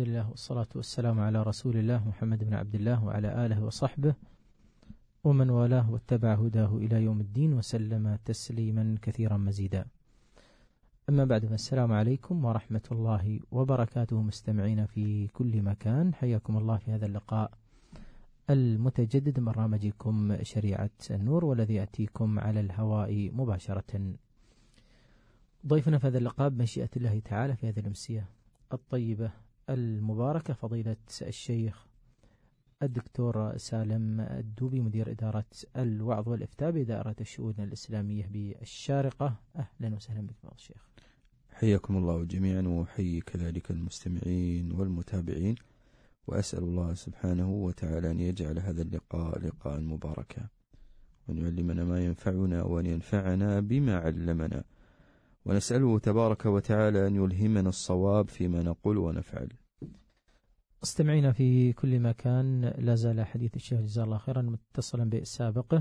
لله والصلاة والسلام على رسول الله محمد بن عبد الله وعلى آله وصحبه ومن والاه واتبع هداه إلى يوم الدين وسلم تسليما كثيرا مزيدا. أما بعد، فالسلام عليكم ورحمة الله وبركاته مستمعين في كل مكان، حياكم الله في هذا اللقاء المتجدد من برنامجكم شريعة النور، والذي يأتيكم على الهواء مباشرة. ضيفنا في هذا اللقاء بمشيئة الله تعالى في هذه الأمسية الطيبة المباركة فضيلة الشيخ الدكتور سالم الدوبي، مدير إدارة الوعظ والإفتاء بإدارة الشؤون الإسلامية بالشارقة. أهلا وسهلا بك فضيلة الشيخ. حياكم الله جميعا، وحيي كذلك المستمعين والمتابعين، وأسأل الله سبحانه وتعالى أن يجعل هذا اللقاء لقاء مباركا، وأن يعلمنا ما ينفعنا وأن ينفعنا بما علمنا، ونسأله تبارك وتعالى أن يلهمنا الصواب فيما نقول ونفعل. استمعينا في كل مكان، لا زال حديث الشيخ جزاه الله خيرا متصلا بالسابقة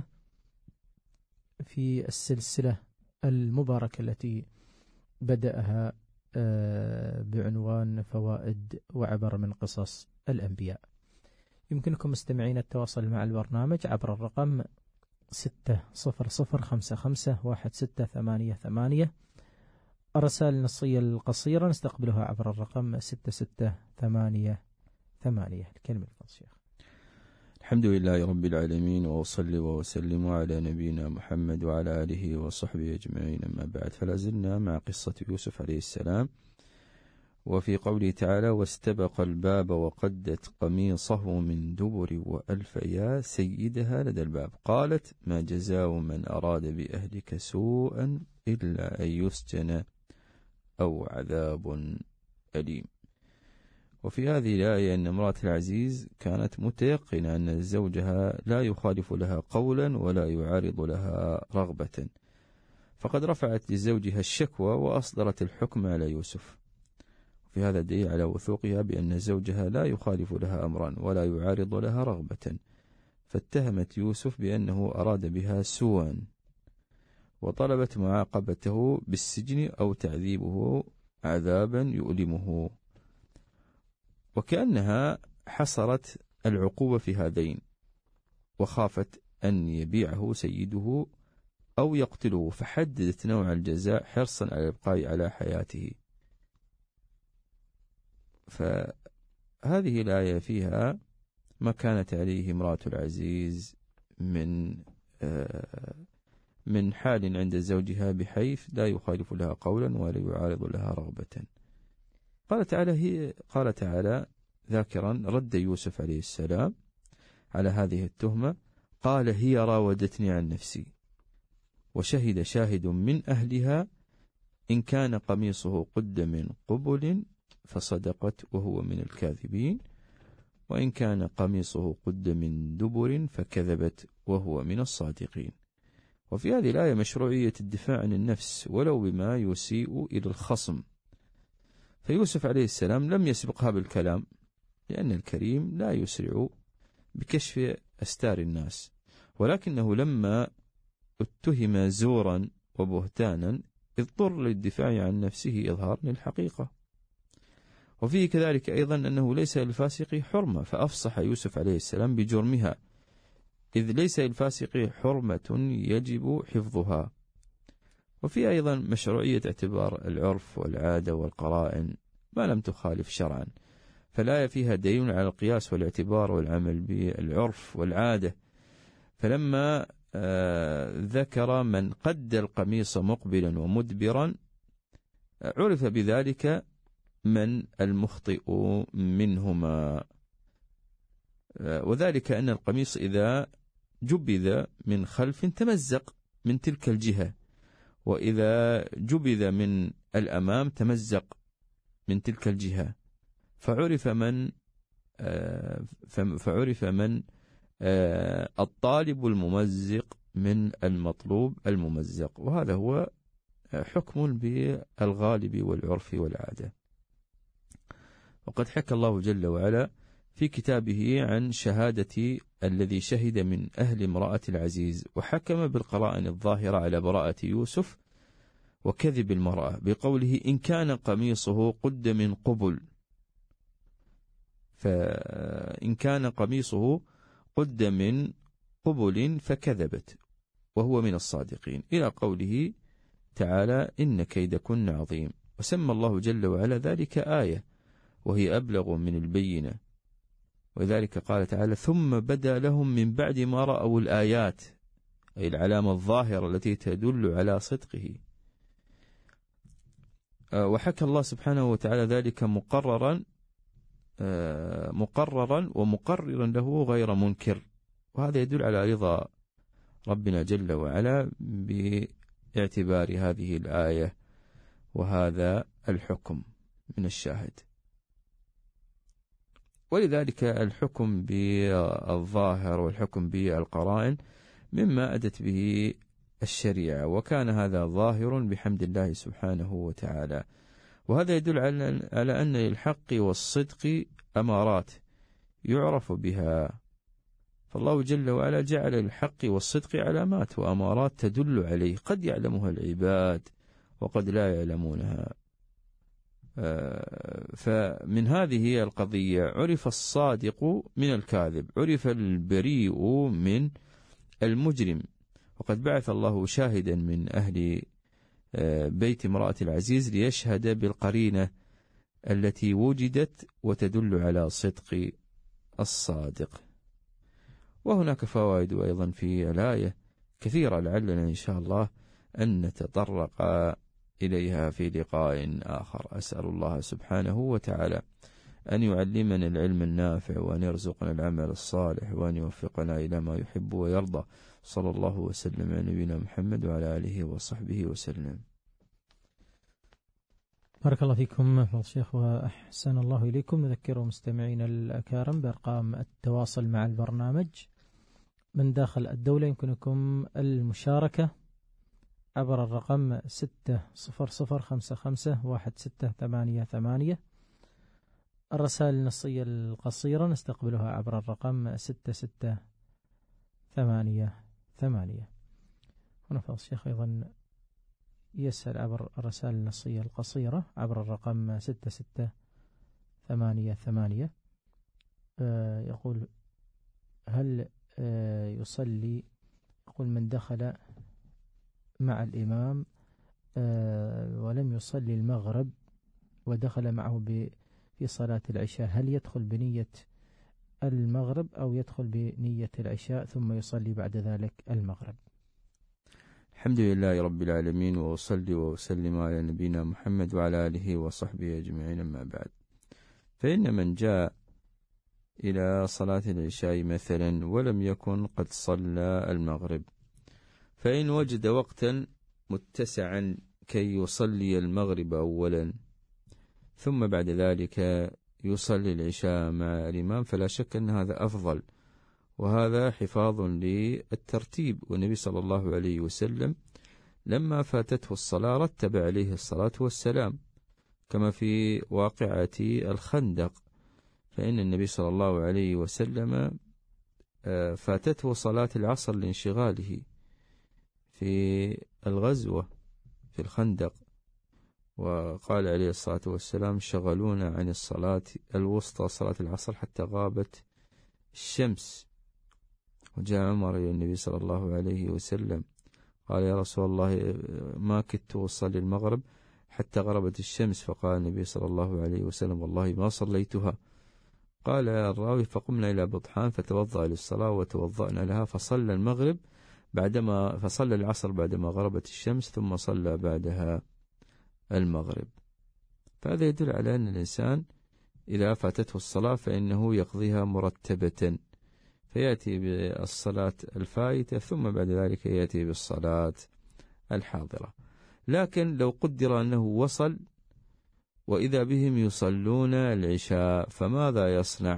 في السلسلة المباركة التي بدأها بعنوان فوائد وعبر من قصص الأنبياء. يمكنكم مستمعين التواصل مع البرنامج عبر الرقم 600551688. الرسائل النصية القصيرة نستقبلها عبر الرقم 6688. الكلمة لفضل الشيخ. الحمد لله رب العالمين، وأصلي وأسلم على نبينا محمد وعلى آله وصحبه أجمعين، أما بعد، فلا زلنا مع قصة يوسف عليه السلام، وفي قوله تعالى: واستبق الباب وقدت قميصه من دبر وألف يا سيدها لدى الباب، قالت ما جزاء من أراد بأهلك سوءا إلا أن يسجن أو عذاب أليم. وفي هذه الآية أن امرأة العزيز كانت متيقنة أن زوجها لا يخالف لها قولا ولا يعارض لها رغبة، فقد رفعت لزوجها الشكوى وأصدرت الحكم على يوسف. في هذا دليل على وثوقها بأن زوجها لا يخالف لها أمرا ولا يعارض لها رغبة، فاتهمت يوسف بأنه أراد بها سوءا، وطلبت معاقبته بالسجن أو تعذيبه عذابا يؤلمه، وكأنها حصرت العقوبة في هذين، وخافت أن يبيعه سيده أو يقتله، فحددت نوع الجزاء حرصا على الإبقاء على حياته. فهذه الآية فيها ما كانت عليه امرأة العزيز من حال عند زوجها بحيث لا يخالف لها قولا ولا يعارض لها رغبة. قال تعالى ذاكرا رد يوسف عليه السلام على هذه التهمة، قال هي راودتني عن نفسي، وشهد شاهد من أهلها إن كان قميصه قد من قبل فصدقت وهو من الكاذبين، وإن كان قميصه قد من دبر فكذبت وهو من الصادقين. وفي هذه الآية مشروعية الدفاع عن النفس ولو بما يسيء إلى الخصم، فيوسف عليه السلام لم يسبقها بالكلام، لأن الكريم لا يسرع بكشف أستار الناس، ولكنه لما اتهم زورا وبهتانا اضطر للدفاع عن نفسه إظهار للحقيقة. وفيه كذلك أيضا أنه ليس للفاسق حرمة، فأفصح يوسف عليه السلام بجرمها، إذ ليس للفاسق حرمة يجب حفظها. وفي أيضا مشروعية اعتبار العرف والعادة والقرائن ما لم تخالف شرعا، فالآية فيها دليل على القياس والاعتبار والعمل بالعرف والعادة. فلما ذكر من قد القميص مقبلا ومدبرا عرف بذلك من المخطئ منهما، وذلك أن القميص إذا جبذ من خلف تمزق من تلك الجهة، وإذا جبذ من الأمام تمزق من تلك الجهة، فعرف من الطالب الممزق من المطلوب الممزق، وهذا هو حكم بالغالب والعرف والعادة. وقد حكى الله جل وعلا في كتابه عن شهادة الذي شهد من أهل امرأة العزيز، وحكم بالقرائن الظاهرة على براءة يوسف وكذب المرأة بقوله إن كان قميصه قد من قبل، فإن كان قميصه قد من قبل فكذبت وهو من الصادقين، إلى قوله تعالى إن كيدكن عظيم. وسمى الله جل وعلا ذلك آية وهي أبلغ من البينة، وذلك قال تعالى ثم بدا لهم من بعد ما رأوا الآيات، أي العلامة الظاهرة التي تدل على صدقه. وحكى الله سبحانه وتعالى ذلك مقررا ومقررا له غير منكر، وهذا يدل على رضا ربنا جل وعلا باعتبار هذه الآية وهذا الحكم من الشاهد. ولذلك الحكم بالظاهر والحكم بالقرائن مما أدت به الشريعة، وكان هذا ظاهر بحمد الله سبحانه وتعالى. وهذا يدل على أن للحق والصدق أمارات يعرف بها، فالله جل وعلا جعل للحق والصدق علامات وأمارات تدل عليه، قد يعلمها العباد وقد لا يعلمونها. فمن هذه القضية عرف الصادق من الكاذب، عرف البريء من المجرم. وقد بعث الله شاهدا من أهل بيت امرأة العزيز ليشهد بالقرينة التي وجدت وتدل على صدق الصادق. وهناك فوائد أيضا في الآية كثيرة، لعلنا إن شاء الله أن نتطرق إليها في لقاء آخر. أسأل الله سبحانه وتعالى أن يعلمنا العلم النافع، وأن يرزقنا العمل الصالح، وأن يوفقنا إلى ما يحب ويرضى. صلى الله وسلم على نبينا محمد وعلى آله وصحبه وسلم. بارك الله فيكم فضل الشيخ وأحسن الله إليكم. نذكر مستمعينا الأكارم بأرقام التواصل مع البرنامج من داخل الدولة. يمكنكم المشاركة عبر الرقم 600551688. الرسائل النصية القصيرة نستقبلها عبر الرقم 6688. هنا فضل الشيخ أيضا يسأل عبر الرسائل النصية القصيرة عبر الرقم 6688. يقول هل يصلي، يقول من دخل مع الإمام ولم يصلي المغرب ودخل معه في صلاة العشاء، هل يدخل بنية المغرب أو يدخل بنية العشاء ثم يصلي بعد ذلك المغرب؟ الحمد لله رب العالمين، وأصلي وأسلم على نبينا محمد وعلى آله وصحبه أجمعين، أما بعد. فإن من جاء إلى صلاة العشاء مثلا ولم يكن قد صلى المغرب، فإن وجد وقتا متسعا كي يصلي المغرب أولا ثم بعد ذلك يصلي العشاء مع الإمام، فلا شك أن هذا أفضل، وهذا حفاظ للترتيب. والنبي صلى الله عليه وسلم لما فاتته الصلاة رتب عليه الصلاة والسلام، كما في واقعة الخندق، فإن النبي صلى الله عليه وسلم فاتته صلاة العصر لانشغاله في الغزوة في الخندق، وقال عليه الصلاة والسلام شغلونا عن الصلاة الوسطى صلاة العصر حتى غابت الشمس. وجاء عمر إلى النبي صلى الله عليه وسلم قال يا رسول الله ما كدت أصلي المغرب حتى غربت الشمس، فقال النبي صلى الله عليه وسلم والله ما صليتها. قال الراوي فقمنا إلى بطحان فتوضأ للصلاة وتوضأنا لها، فصلى العصر بعدما غربت الشمس ثم صلى بعدها المغرب. فهذا يدل على أن الإنسان إذا فاتته الصلاة فإنه يقضيها مرتبة، فيأتي بالصلاة الفائتة ثم بعد ذلك يأتي بالصلاة الحاضرة. لكن لو قدر أنه وصل وإذا بهم يصلون العشاء فماذا يصنع؟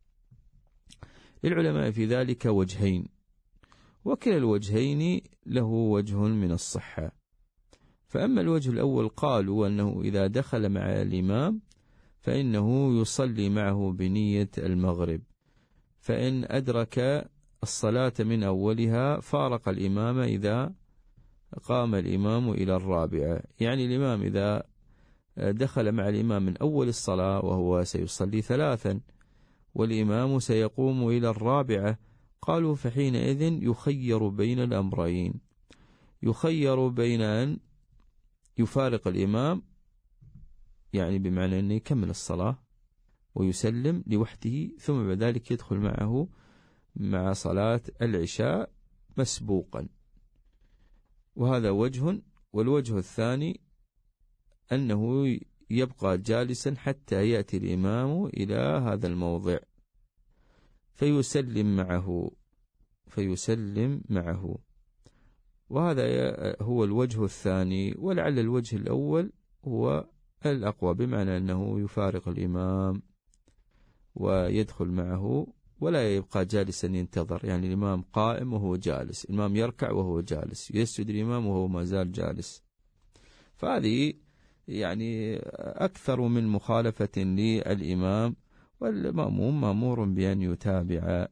للعلماء في ذلك وجهين، وكلا الوجهين له وجه من الصحة. فأما الوجه الأول قالوا أنه إذا دخل مع الإمام فإنه يصلي معه بنية المغرب، فإن أدرك الصلاة من أولها فارق الإمام إذا قام الإمام إلى الرابعة. يعني الإمام إذا دخل مع الإمام من أول الصلاة وهو سيصلي 3 والإمام سيقوم إلى الرابعة. قالوا فحينئذ يخير بين الأمرين، يخير بين أن يفارق الإمام، يعني بمعنى أنه يكمل الصلاة ويسلم لوحده، ثم بعد ذلك يدخل معه مع صلاة العشاء مسبوقا. وهذا وجه. والوجه الثاني أنه يبقى جالسا حتى يأتي الإمام إلى هذا الموضع فيسلم معه. وهذا هو الوجه الثاني. ولعل الوجه الأول هو الأقوى، بمعنى أنه يفارق الإمام ويدخل معه ولا يبقى جالسا ينتظر، يعني الإمام قائم وهو جالس، الإمام يركع وهو جالس، يسجد الإمام وهو ما زال جالس. فهذه يعني أكثر من مخالفة للإمام، والمأموم مأمور بأن يتابع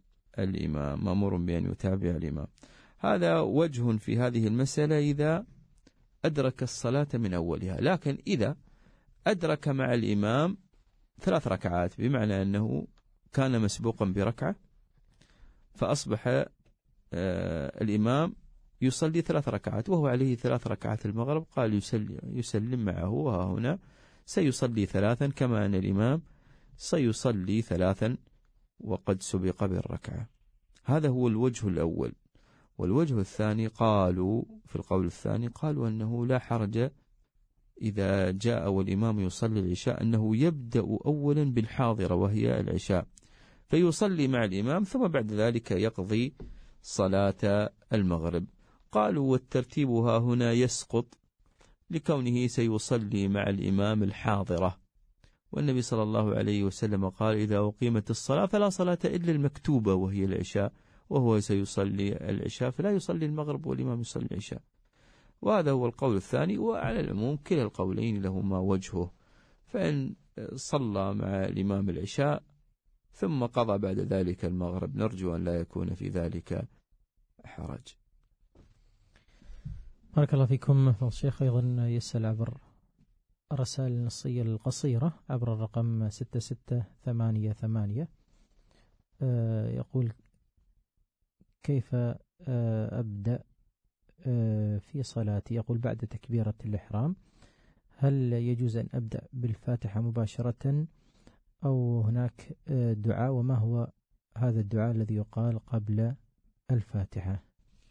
الإمام. هذا وجه في هذه المسألة إذا أدرك الصلاة من أولها. لكن إذا أدرك مع الإمام 3 ركعات، بمعنى أنه كان مسبوقا بركعة فأصبح الإمام يصلي 3 ركعات وهو عليه 3 ركعات المغرب، قال يسلم معه، وهنا سيصلي 3 كما أن الإمام سيصلي 3 وقد سبق بالركعة. هذا هو الوجه الأول. والوجه الثاني قالوا في القول الثاني قالوا أنه لا حرج إذا جاء والإمام يصلي العشاء أنه يبدأ أولا بالحاضرة وهي العشاء، فيصلي مع الإمام ثم بعد ذلك يقضي صلاة المغرب. قالوا والترتيب ها هنا يسقط لكونه سيصلي مع الإمام الحاضرة، والنبي صلى الله عليه وسلم قال إذا أقيمت الصلاة فلا صلاة إلا المكتوبة وهي العشاء، وهو سيصلي العشاء فلا يصلي المغرب والإمام يصلي العشاء. وهذا هو القول الثاني. وعلى العموم كلا القولين لهما وجهه، فإن صلى مع الإمام العشاء ثم قضى بعد ذلك المغرب نرجو أن لا يكون في ذلك حرج. بارك الله فيكم. الشيخ أيضا يسأل عبر الرسائل النصية القصيرة عبر الرقم 6688، يقول كيف أبدأ في صلاتي؟ يقول بعد تكبيرة الإحرام هل يجوز أن أبدأ بالفاتحة مباشرة أو هناك دعاء، وما هو هذا الدعاء الذي يقال قبل الفاتحة؟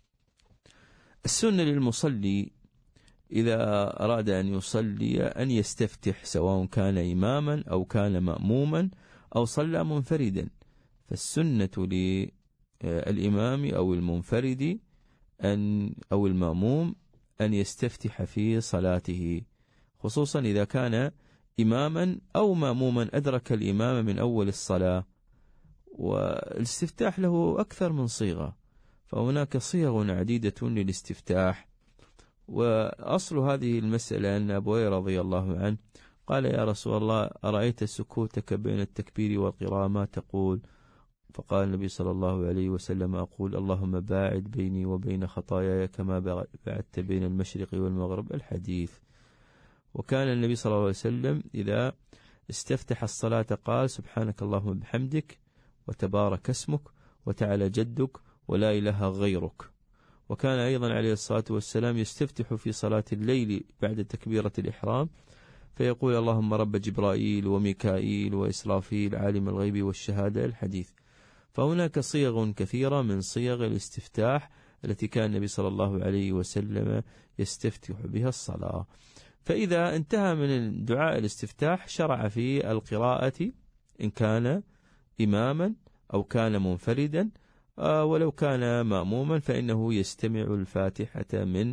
السنة للمصلي إذا أراد أن يصلي أن يستفتح، سواء كان إماما أو كان مأموما أو صلى منفردا. فالسنة للإمام أو المنفرد أو المأموم أن يستفتح في صلاته، خصوصا إذا كان إماما أو مأموما أدرك الإمام من أول الصلاة. والاستفتاح له أكثر من صيغة، فهناك صيغ عديدة للاستفتاح. وأصل هذه المسألة أن أبو هريرة رضي الله عنه قال يا رسول الله أرأيت سكوتك بين التكبير والقراءة ما تقول؟ فقال النبي صلى الله عليه وسلم أقول اللهم باعد بيني وبين خطاياي كما باعدت بين المشرق والمغرب، الحديث. وكان النبي صلى الله عليه وسلم إذا استفتح الصلاة قال سبحانك اللهم بحمدك وتبارك اسمك وتعالى جدك ولا إله غيرك. وكان أيضا عليه الصلاة والسلام يستفتح في صلاة الليل بعد تكبيرة الإحرام فيقول اللهم رب جبرائيل وميكائيل وإسرافيل عالم الغيب والشهادة، الحديث. فهناك صيغ كثيرة من صيغ الاستفتاح التي كان النبي صلى الله عليه وسلم يستفتح بها الصلاة. فإذا انتهى من دعاء الاستفتاح شرع في القراءة إن كان إماما أو كان منفردا، ولو كان مأموما فإنه يستمع الفاتحة من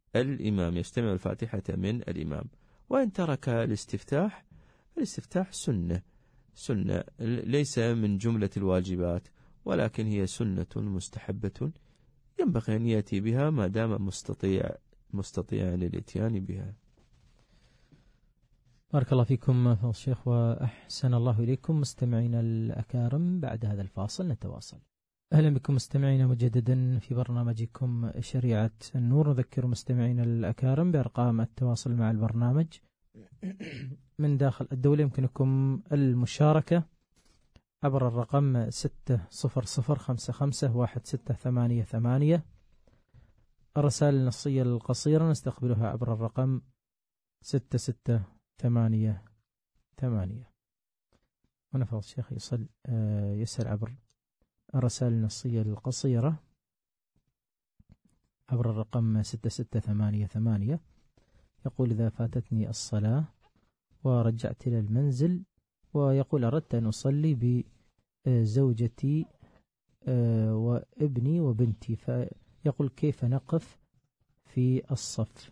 الإمام. وإن ترك الاستفتاح فالاستفتاح سنة ليس من جملة الواجبات، ولكن هي سنة مستحبة ينبغي أن يأتي بها ما دام مستطيعا للإتيان بها. بارك الله فيكم الشيخ وأحسن الله إليكم. مستمعينا الأكارم، بعد هذا الفاصل نتواصل. أهلا بكم مستمعينا مجددا في برنامجكم شريعة النور. نذكر مستمعينا الأكارم بأرقام التواصل مع البرنامج من داخل الدولة. يمكنكم المشاركة عبر الرقم 600551688. الرسائل النصية القصيرة نستقبلها عبر الرقم 6688. ونفضل الشيخ يسأل عبر الرسائل النصية القصيرة عبر الرقم 6688. يقول: إذا فاتتني الصلاة ورجعت إلى المنزل، ويقول: أردت أن أصلي بزوجتي وابني وبنتي، فيقول: كيف نقف في الصف؟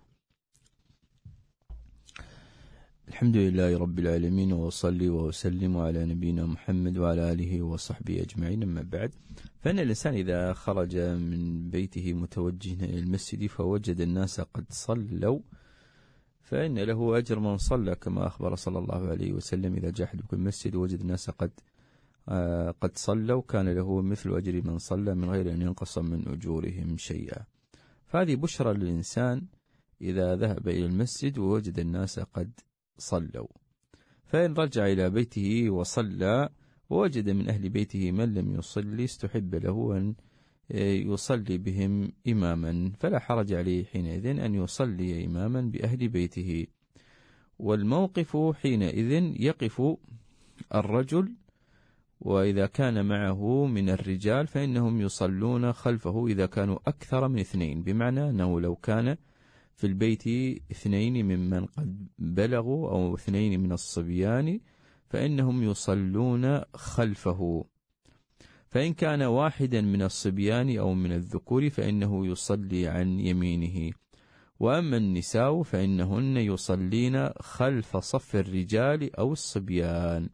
الحمد لله رب العالمين، وأصلي وأسلم على نبينا محمد وعلى آله وصحبه أجمعين. أما بعد، فإن الإنسان إذا خرج من بيته متوجها إلى المسجد فوجد الناس قد صلوا، فإن له أجر من صلى، كما أخبر صلى الله عليه وسلم: إذا جاء أحدكم المسجد ووجد الناس قد صلوا كان له مثل أجر من صلى من غير أن ينقص من أجورهم شيئا. فهذه بشرى للإنسان إذا ذهب إلى المسجد ووجد الناس قد صلوا. فإن رجع إلى بيته وصلى ووجد من أهل بيته من لم يصلي استحب له أن يصلي بهم إماما، فلا حرج عليه حينئذ أن يصلي إماما بأهل بيته. والموقف حينئذ يقف الرجل، وإذا كان معه من الرجال فإنهم يصلون خلفه إذا كانوا أكثر من 2، بمعنى أنه لو كان في البيت 2 ممن قد بلغوا أو 2 من الصبيان فإنهم يصلون خلفه. فإن كان واحدا من الصبيان أو من الذكور فإنه يصلي عن يمينه. وأما النساء فإنهن يصلين خلف صف الرجال أو الصبيان،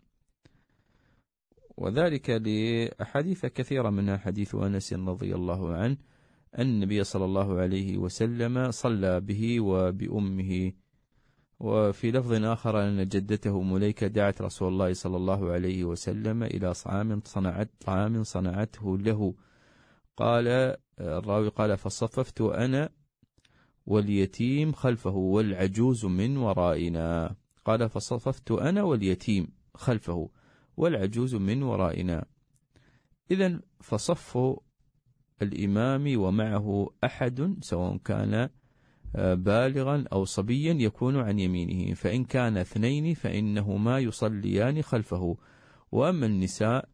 وذلك لأحاديث كثيرة، منها حديث أنس رضي الله عنه أن النبي صلى الله عليه وسلم صلى به وبأمه. وفي لفظ آخر أن جدته مليكة دعت رسول الله صلى الله عليه وسلم إلى طعام صنعته له. قال الراوي: قال: فصففت أنا واليتيم خلفه والعجوز من ورائنا. قال: فصففت أنا واليتيم خلفه والعجوز من ورائنا. إذن فصف الإمام ومعه أحد سواء كان بالغا أو صبيا يكون عن يمينه، فإن كان 2 فإنهما يصليان خلفه. وأما النساء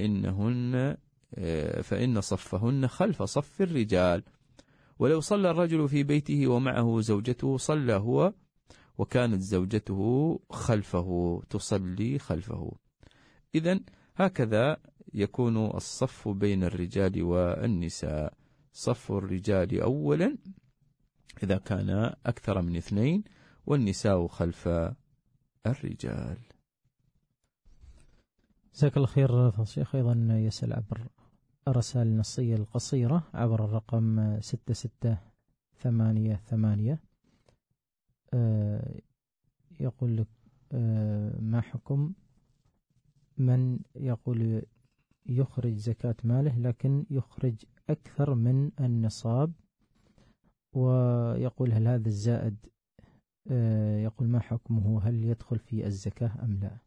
فإن صفهن خلف صف الرجال. ولو صلى الرجل في بيته ومعه زوجته صلى هو وكانت زوجته خلفه تصلي خلفه. إذن هكذا يكون الصف بين الرجال والنساء: صف الرجال أولا إذا كان أكثر من 2، والنساء خلف الرجال. جزاك الله خير فضيلة الشيخ. أيضا يسأل عبر الرسائل النصية القصيرة عبر الرقم 6688. يقول لك: ما حكم من يقول يخرج زكاة ماله لكن يخرج أكثر من النصاب، ويقول: هل هذا الزائد يقول ما حكمه؟ هل يدخل في الزكاة أم لا؟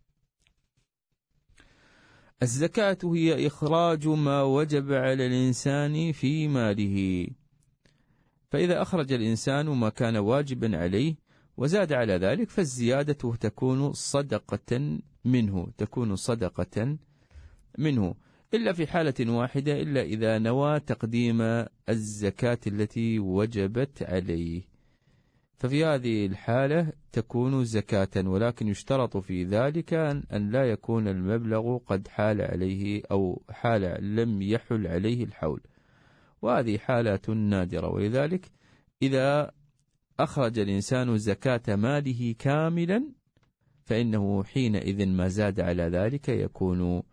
الزكاة هي إخراج ما وجب على الإنسان في ماله، فإذا أخرج الإنسان ما كان واجبا عليه وزاد على ذلك فالزيادة تكون صدقة منه، إلا في حالة واحدة، إلا إذا نوى تقديم الزكاة التي وجبت عليه، ففي هذه الحالة تكون زكاة، ولكن يشترط في ذلك أن لا يكون المبلغ قد حال عليه أو لم يحل عليه الحول، وهذه حالات نادرة. ولذلك إذا أخرج الإنسان زكاة ماله كاملا فإنه حينئذ ما زاد على ذلك يكون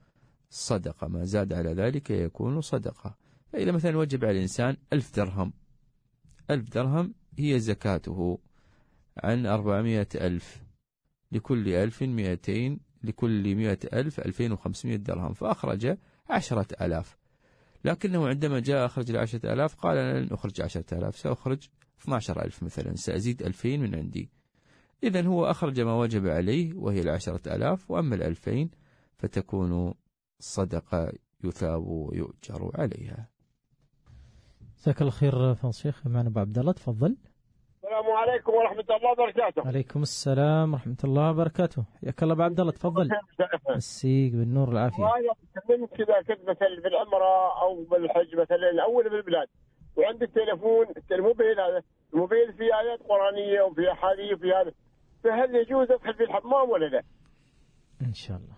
صدقة. فإذا مثلا وجب على الإنسان 1000 درهم، 1000 درهم هي زكاته عن 400,000، لكل 1000 200، لكل 100,000 2500 درهم، فأخرج 10,000. لكنه عندما جاء أخرج 10,000 قال: أنا لن أخرج 10,000، سأخرج 12,000 مثلا، سأزيد 2000 من عندي. إذن هو أخرج ما وجب عليه وهي 10,000، وأما 2000 فتكون صدقة يثاب ويؤجر عليها. جزاك الله خير فضل الشيخ. معنا أبو عبد الله، تفضل. السلام عليكم ورحمة الله وبركاته. عليكم السلام ورحمة الله وبركاته. حياك الله أبو عبد الله، تفضل. مسيك بالنور والعافية. أنا تكلمت كذا كنت مثلا في العمرة أو بالحج مثلا أول بالبلاد، وعندي التليفون الموبايل هذا، الموبايل فيه آيات قرآنية وفيه أحاديث وفيه هذا، فهل يجوز أدخل في الحمام ولا لا؟ إن شاء الله.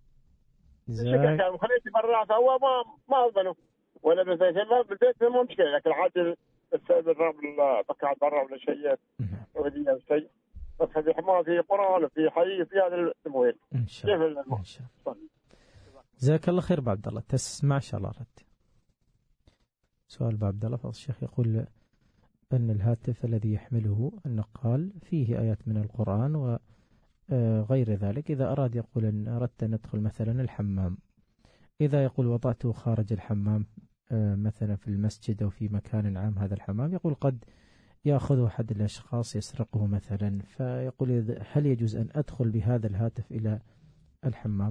كان خليت برا فهو ما أظنه ولا بالبيت ما مشكلة، لكن عادي بقعد برا ولا شيء ودي أو شيء، بس في حمام في قرآن وفي حديث في هذا الموبايل. إن شاء الله. إن شاء الله. جزاك الله خير أبو عبد الله. تسمع إن شاء الله رد. سؤال أبو عبد الله فضل الشيخ يقول أن الهاتف الذي يحمله النقال فيه آيات من القرآن وغير ذلك، إذا أراد يقول أن أردت أن أدخل مثلا الحمام، إذا يقول وضعته خارج الحمام مثلا في المسجد أو في مكان عام، هذا الحمام يقول قد يأخذه أحد الأشخاص يسرقه مثلا، فيقول هل يجوز أن أدخل بهذا الهاتف إلى الحمام؟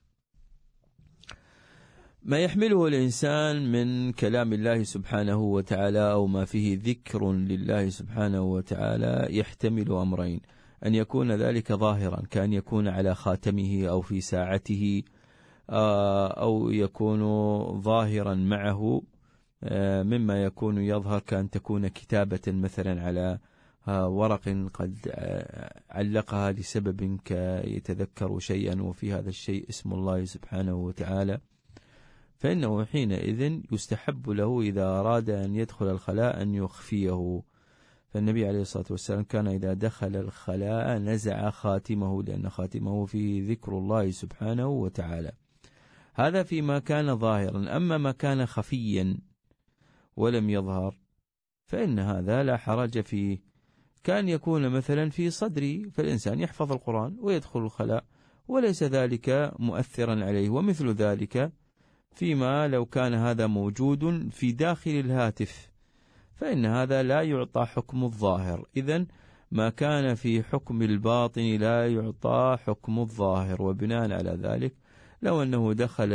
ما يحمله الإنسان من كلام الله سبحانه وتعالى أو ما فيه ذكر لله سبحانه وتعالى يحتمل أمرين: أن يكون ذلك ظاهرا كأن يكون على خاتمه أو في ساعته، أو يكون ظاهرا معه مما يكون يظهر كأن تكون كتابة مثلا على ورق قد علقها لسبب كيتذكر شيئا وفي هذا الشيء اسم الله سبحانه وتعالى، فإنه حينئذ يستحب له إذا أراد أن يدخل الخلاء أن يخفيه. فالنبي عليه الصلاة والسلام كان إذا دخل الخلاء نزع خاتمه، لأن خاتمه فيه ذكر الله سبحانه وتعالى. هذا فيما كان ظاهرا. أما ما كان خفيا ولم يظهر فإن هذا لا حرج فيه، كان يكون مثلا في صدري، فالإنسان يحفظ القرآن ويدخل الخلاء وليس ذلك مؤثرا عليه. ومثل ذلك فيما لو كان هذا موجود في داخل الهاتف، فإن هذا لا يعطى حكم الظاهر. إذن ما كان في حكم الباطن لا يعطى حكم الظاهر. وبناء على ذلك لو أنه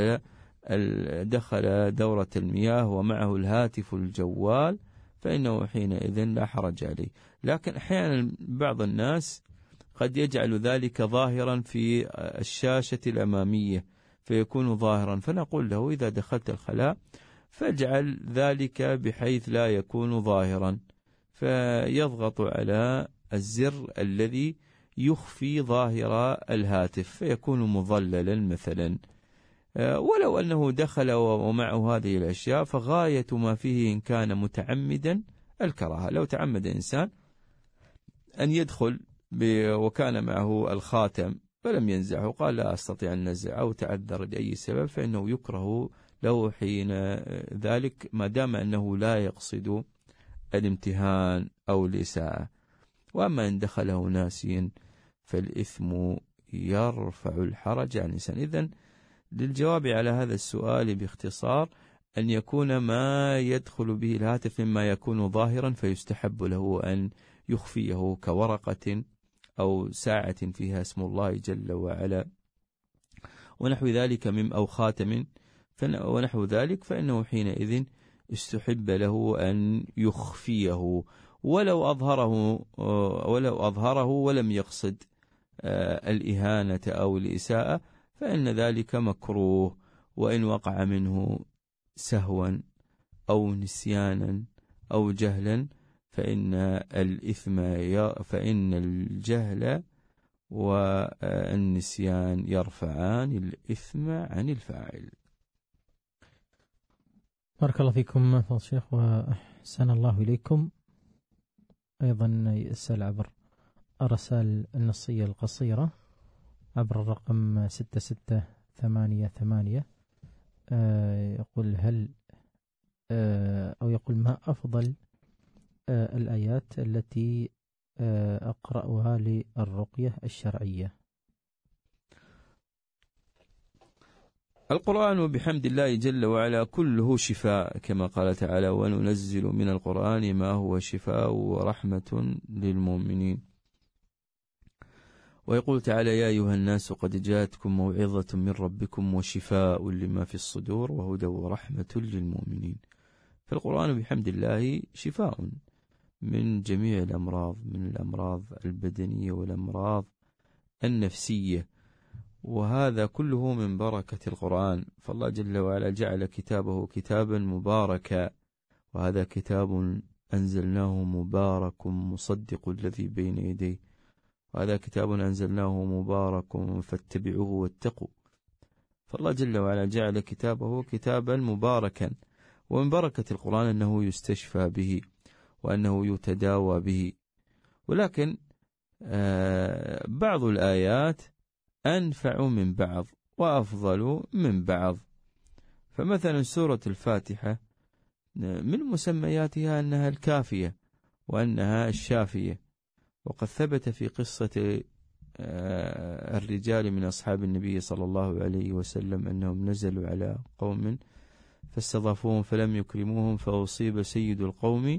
دخل دورة المياه ومعه الهاتف الجوال فإنه حينئذ لا حرج عليه. لكن أحيانا بعض الناس قد يجعل ذلك ظاهرا في الشاشة الأمامية فيكون ظاهرا، فنقول له إذا دخلت الخلاء فاجعل ذلك بحيث لا يكون ظاهرا، فيضغط على الزر الذي يخفي ظاهر الهاتف فيكون مظللا مثلا. ولو أنه دخل ومعه هذه الأشياء فغاية ما فيه إن كان متعمدا الكراهة. لو تعمد إنسان أن يدخل وكان معه الخاتم فلم ينزعه، قال لا أستطيع النزع أو تعذر لأي سبب، فإنه يكره له حين ذلك ما دام أنه لا يقصد الامتهان أو الإساءة. وأما إن دخله ناسيا فالإثم يرفع الحرج عن الإنسان. إذن للجواب على هذا السؤال باختصار أن يكون ما يدخل به الهاتف مما يكون ظاهرا فيستحب له أن يخفيه كورقة أو ساعة فيها اسم الله جل وعلا ونحو ذلك أو خاتم ونحو ذلك، فإنه حينئذ استحب له أن يخفيه ولو أظهره ولم يقصد الإهانة أو الإساءة، فإن ذلك مكروه. وإن وقع منه سهوا أو نسيانا أو جهلا فإن الجهل والنسيان يرفعان الإثم عن الفاعل. بارك الله فيكم فضل الشيخ وأحسن الله إليكم. أيضا يسأل عبر الرسائل النصية القصيرة عبر الرقم 6688 يقول هل أو يقول ما أفضل الآيات التي أقرأها للرقية الشرعية؟ القرآن بحمد الله جل وعلا كله شفاء كما قال تعالى وننزل من القرآن ما هو شفاء ورحمة للمؤمنين. ويقول تعالى: يا أيها الناس قد جاءتكم موعظة من ربكم وشفاء لما في الصدور وهدى ورحمة للمؤمنين. فالقرآن بحمد الله شفاء من جميع الأمراض، من الأمراض البدنية والأمراض النفسية، وهذا كله من بركة القرآن. فالله جل وعلا جعل كتابه كتابا مباركا، وهذا كتاب أنزلناه مبارك مصدق الذي بين يديه، وهذا كتاب أنزلناه مبارك فاتبعوه واتقوا. فالله جل وعلا جعل كتابه كتابا مباركا، ومن بركة القرآن أنه يستشفى به وأنه يتداوى به. ولكن بعض الآيات أنفع من بعض وأفضل من بعض. فمثلا سورة الفاتحة من مسمياتها أنها الكافية وأنها الشافية، وقد ثبت في قصة الرجال من أصحاب النبي صلى الله عليه وسلم أنهم نزلوا على قوم فاستضافوهم فلم يكرموهم، فأصيب سيد القوم،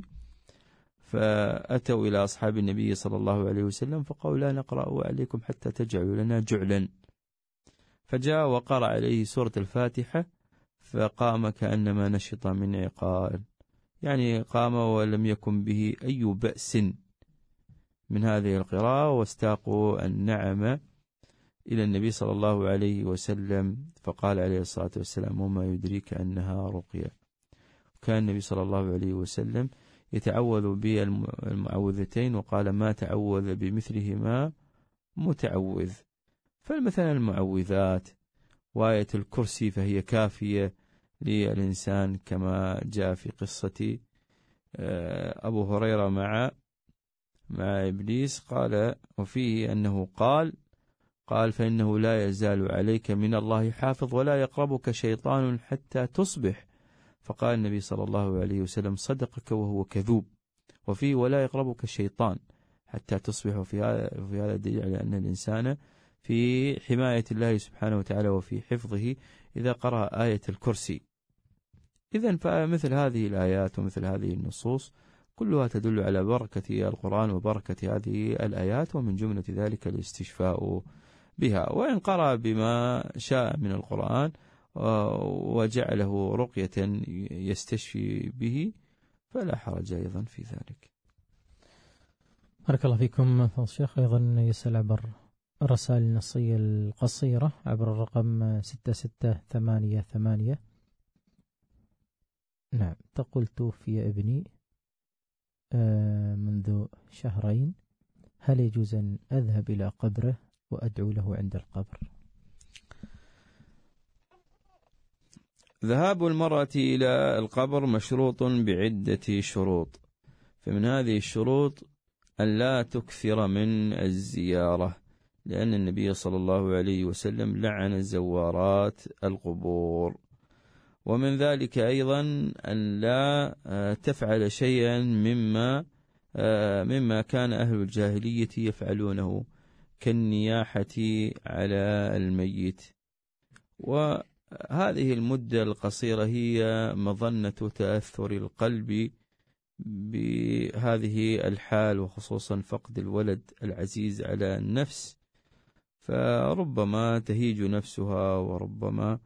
فأتوا إلى أصحاب النبي صلى الله عليه وسلم فقالوا: لا نقرأ عليكم حتى تجعلوا لنا جعلا. فجاء وقرأ عليه سورة الفاتحة فقام كأنما نشط من عقال، يعني قام ولم يكن به أي بأس من هذه القراءة، واستاقوا النعم إلى النبي صلى الله عليه وسلم، فقال عليه الصلاة والسلام: وما يدريك أنها رقية. وكان النبي صلى الله عليه وسلم يتعوذ بالمعوذتين، وقال: ما تعوذ بمثلهما متعوذ. فمثلا المعوذات وآية الكرسي فهي كافية للإنسان، كما جاء في قصة أبو هريرة مع إبليس، قال وفيه أنه قال فإنه لا يزال عليك من الله حافظ ولا يقربك شيطان حتى تصبح. فقال النبي صلى الله عليه وسلم: صدقك وهو كذوب. وفيه ولا يقربك الشيطان حتى تصبح. وفي هذا دليل على أن الإنسان في حماية الله سبحانه وتعالى وفي حفظه إذا قرأ آية الكرسي. إذن فمثل هذه الآيات ومثل هذه النصوص كلها تدل على بركة القرآن وبركة هذه الآيات، ومن جملة ذلك الاستشفاء بها. وإن قرأ بما شاء من القرآن وجعله رقية يستشفي به فلا حرج أيضا في ذلك. بارك الله فيكم فضل الشيخ. أيضا يسأل عبر الرسائل النصية القصيرة عبر الرقم 6688. نعم، تقول: توفي ابني منذ شهرين، هل يجوز أن أذهب إلى قبره وأدعو له عند القبر؟ ذهاب المرأة إلى القبر مشروط بعدة شروط، فمن هذه الشروط أن لا تكثر من الزيارة، لأن النبي صلى الله عليه وسلم لعن زوارات القبور. ومن ذلك أيضا أن لا تفعل شيئا مما كان أهل الجاهلية يفعلونه كالنياحة على الميت. وهذه المدة القصيرة هي مظنة تأثر القلب بهذه الحال، وخصوصا فقد الولد العزيز على النفس، فربما تهيج نفسها وربما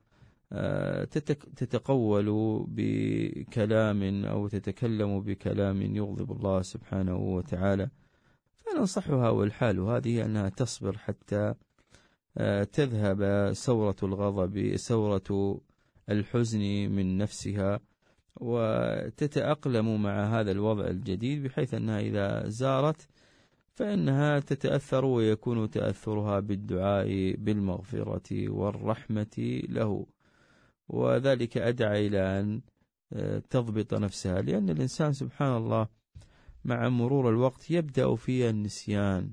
تتقول بكلام أو تتكلم بكلام يغضب الله سبحانه وتعالى. فننصحها والحال هذه أنها تصبر حتى تذهب ثورة الغضب، ثورة الحزن من نفسها، وتتأقلم مع هذا الوضع الجديد، بحيث أنها إذا زارت فإنها تتأثر ويكون تأثرها بالدعاء بالمغفرة والرحمة له، وذلك أدعى إلى أن تضبط نفسها، لأن الإنسان سبحان الله مع مرور الوقت يبدأ فيه النسيان.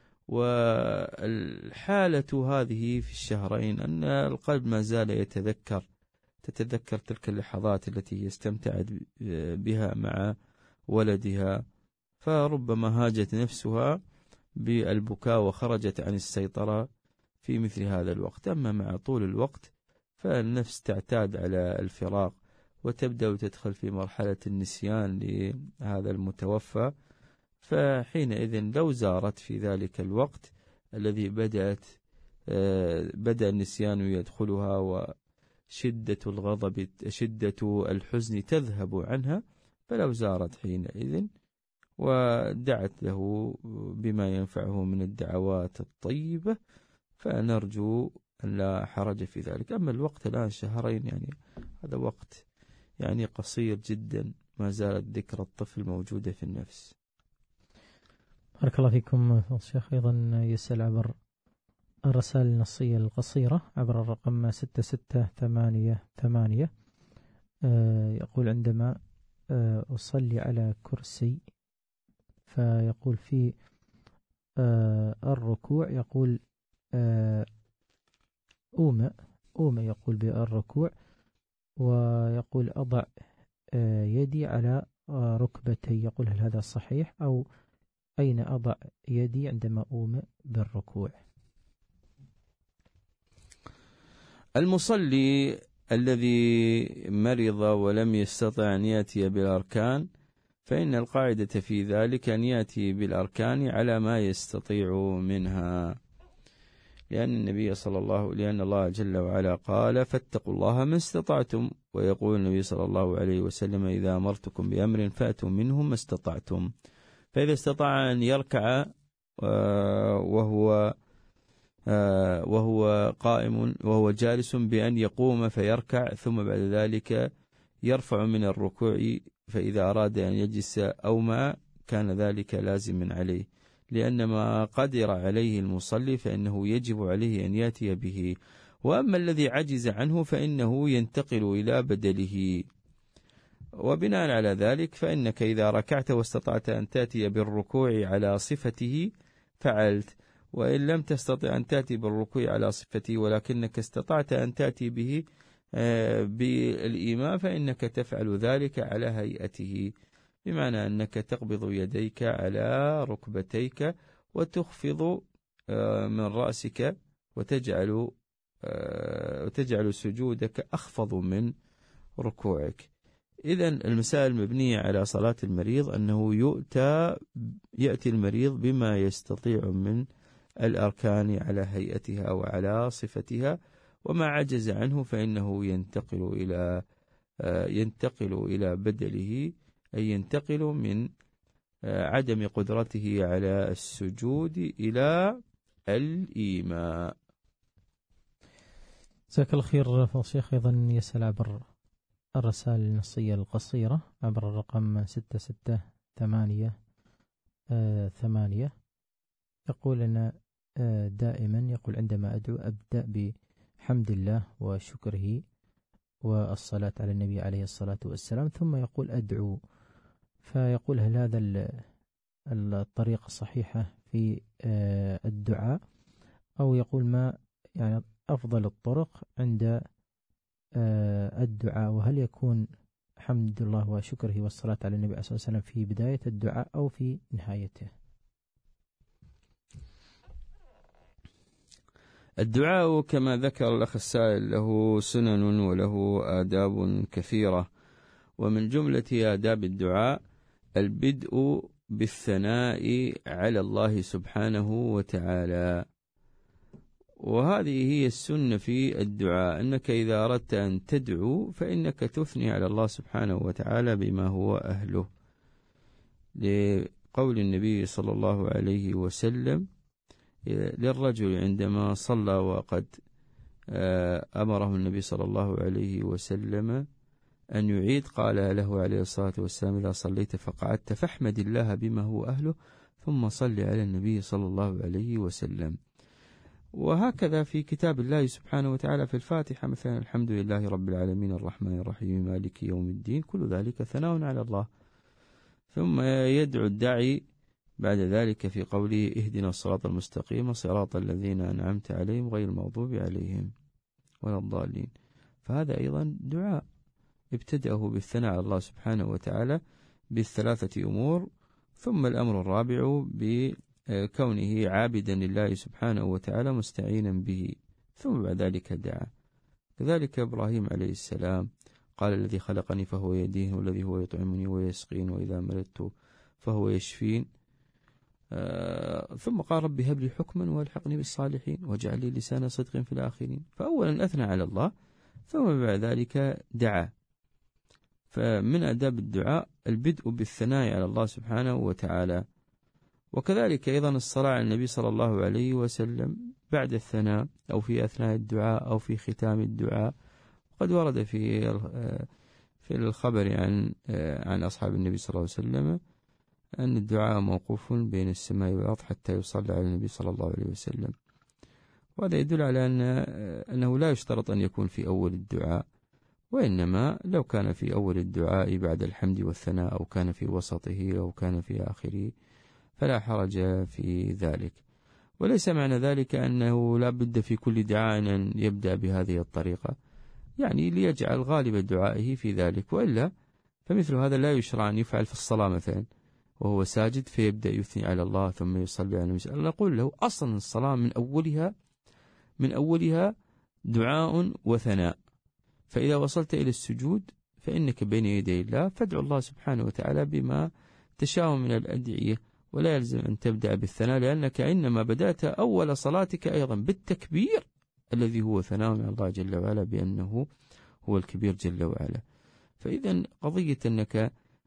والحالة هذه في الشهرين أن القلب ما زال تتذكر تلك اللحظات التي استمتعت بها مع ولدها، فربما هاجت نفسها بالبكاء وخرجت عن السيطرة في مثل هذا الوقت. أما مع طول الوقت فالنفس تعتاد على الفراق وتبدأ تدخل في مرحلة النسيان لهذا المتوفى، فحينئذ لو زارت في ذلك الوقت الذي بدأ النسيان يدخلها، وشدة الغضب شدة الحزن تذهب عنها، فلو زارت حينئذ ودعت له بما ينفعه من الدعوات الطيبة فنرجو أن لا حرج في ذلك. أما الوقت الآن شهرين، يعني هذا وقت يعني قصير جدا، ما زالت ذكر الطفل موجودة في النفس. بارك الله فيكم الشيخ. أيضا يسأل عبر الرسائل النصية القصيرة عبر الرقم 6688. يقول: عندما أصلي على كرسي، فيقول في الركوع، يقول أومئ يقول بالركوع، ويقول أضع يدي على ركبتي. يقول: هل هذا صحيح؟ أو أين أضع يدي عندما أومئ بالركوع؟ المصلي الذي مرض ولم يستطع أن يأتي بالأركان، فإن القاعدة في ذلك أن يأتي بالأركان على ما يستطيع منها، لأن الله جل وعلا قال: فاتقوا الله ما استطعتم. ويقول النبي صلى الله عليه وسلم: إذا أمرتكم بأمر فأتوا منه ما استطعتم. فإذا استطاع أن يركع وهو قائم وهو جالس، بأن يقوم فيركع، ثم بعد ذلك يرفع من الركوع، فإذا أراد أن يجلس أو ما كان ذلك لازما عليه، لأن ما قدر عليه المصلي فإنه يجب عليه أن يأتي به. وأما الذي عجز عنه فإنه ينتقل إلى بدله. وبناء على ذلك فإنك إذا ركعت واستطعت أن تأتي بالركوع على صفته فعلت، وإن لم تستطع أن تأتي بالركوع على صفته ولكنك استطعت أن تأتي به بالإيماء، فإنك تفعل ذلك على هيئته، بمعنى أنك تقبض يديك على ركبتيك وتخفض من رأسك وتجعل سجودك أخفض من ركوعك. إذن المسائل مبنية على صلاة المريض أنه يأتي المريض بما يستطيع من الأركان على هيئتها وعلى صفتها، وما عجز عنه فإنه ينتقل إلى بدله، أي ينتقل من عدم قدرته على السجود إلى الإيماء. جزاك الله خير فضيلة الشيخ. أيضا يسأل عبر الرسائل النصية القصيرة عبر الرقم 6688. يقول: أنا دائما يقول عندما أدعو أبدأ بحمد الله وشكره والصلاة على النبي عليه الصلاة والسلام، ثم يقول أدعو. فيقول: هل هذا الطريقة الصحيحة في الدعاء؟ أو يقول: ما يعني أفضل الطرق عند الدعاء؟ وهل يكون حمد الله وشكره والصلاة على النبي عليه الصلاة والسلام في بداية الدعاء أو في نهايته؟ الدعاء كما ذكر الأخ السائل له سنن وله آداب كثيرة، ومن جملة آداب الدعاء البدء بالثناء على الله سبحانه وتعالى. وهذه هي السنة في الدعاء، أنك إذا أردت أن تدعو فإنك تثني على الله سبحانه وتعالى بما هو أهله، لقول النبي صلى الله عليه وسلم للرجل عندما صلى وقد أمره النبي صلى الله عليه وسلم أن يعيد، قال له عليه الصلاة والسلام: إذا صليت فقعدت فاحمد الله بما هو أهله ثم صل على النبي صلى الله عليه وسلم. وهكذا في كتاب الله سبحانه وتعالى في الفاتحة مثلا: الحمد لله رب العالمين الرحمن الرحيم مالك يوم الدين، كل ذلك ثناء على الله. ثم يدعو الداعي بعد ذلك في قوله: اهدنا الصراط المستقيم صراط الذين أنعمت عليهم غير المغضوب عليهم ولا الضالين. فهذا أيضا دعاء ابتدأه بالثناء على الله سبحانه وتعالى بالثلاثة أمور، ثم الأمر الرابع بكونه عابدا لله سبحانه وتعالى مستعينا به، ثم بعد ذلك دعا. كذلك إبراهيم عليه السلام قال: الذي خلقني فهو يهدين، والذي هو يطعمني ويسقين، وإذا مرضت فهو يشفين. ثم قال رب هب لي حكما والحقني بالصالحين واجعل لي لسان صدق في الآخرين. فأولا أثنى على الله، ثم بعد ذلك دعا. فمن آداب الدعاء البدء بالثناء على الله سبحانه وتعالى. وكذلك أيضا الصلاة على النبي صلى الله عليه وسلم بعد الثناء أو في أثناء الدعاء أو في ختام الدعاء. قد ورد في الخبر عن أصحاب النبي صلى الله عليه وسلم أن الدعاء موقوف بين السماء والأرض حتى يصلى على النبي صلى الله عليه وسلم. وهذا يدل على أنه لا يشترط أن يكون في أول الدعاء، وإنما لو كان في أول الدعاء بعد الحمد والثناء أو كان في وسطه أو كان في آخره فلا حرج في ذلك. وليس معنى ذلك أنه لا بد في كل دعاء أن يبدأ بهذه الطريقة، يعني ليجعل غالب دعائه في ذلك، وإلا فمثل هذا لا يشرع أن يفعل في الصلاة مثلا وهو ساجد فيبدأ يثني على الله ثم يصلي على النبي. نقول له أصلا الصلاة من أولها دعاء وثناء، فإذا وصلت إلى السجود فإنك بين يدي الله فادعو الله سبحانه وتعالى بما تشاء من الأدعية، ولا يلزم أن تبدأ بالثناء، لأنك إنما بدأت أول صلاتك أيضا بالتكبير الذي هو ثناء من الله جل وعلا بأنه هو الكبير جل وعلا. فإذا قضية أنك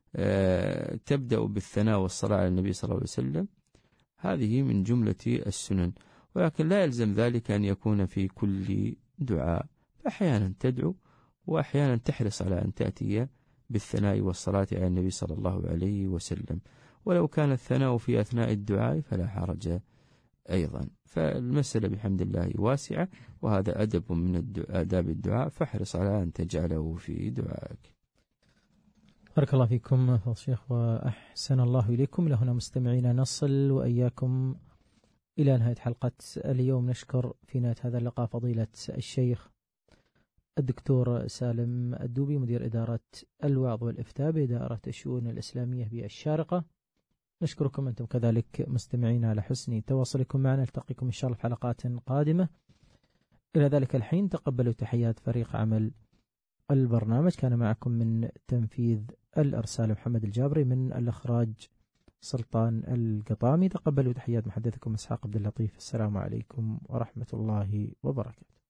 تبدأ بالثناء والصلاة على النبي صلى الله عليه وسلم هذه من جملة السنن، ولكن لا يلزم ذلك أن يكون في كل دعاء. أحيانا تدعو وأحيانا تحرص على أن تأتي بالثناء والصلاة على النبي صلى الله عليه وسلم، ولو كان الثناء في أثناء الدعاء فلا حرج أيضا. فالمسألة بحمد الله واسعة، وهذا أدب من آداب الدعاء، فاحرص على أن تجعله في دعائك. بارك الله فيكم فضل الشيخ وأحسن الله إليكم. لهنا مستمعينا نصل وإياكم إلى نهاية حلقة اليوم. نشكر في نهاية هذا اللقاء فضيلة الشيخ الدكتور سالم الدوبي مدير إدارة الوعظ والإفتاء بإدارة الشؤون الإسلامية بالشارقة. نشكركم أنتم كذلك مستمعين على حسن تواصلكم معنا. نلتقيكم إن شاء الله في حلقات قادمة. إلى ذلك الحين تقبلوا تحيات فريق عمل البرنامج. كان معكم من تنفيذ الإرسال محمد الجابري، من الإخراج سلطان القطامي. تقبلوا تحيات محدثكم إسحاق عبد اللطيف. السلام عليكم ورحمة الله وبركاته.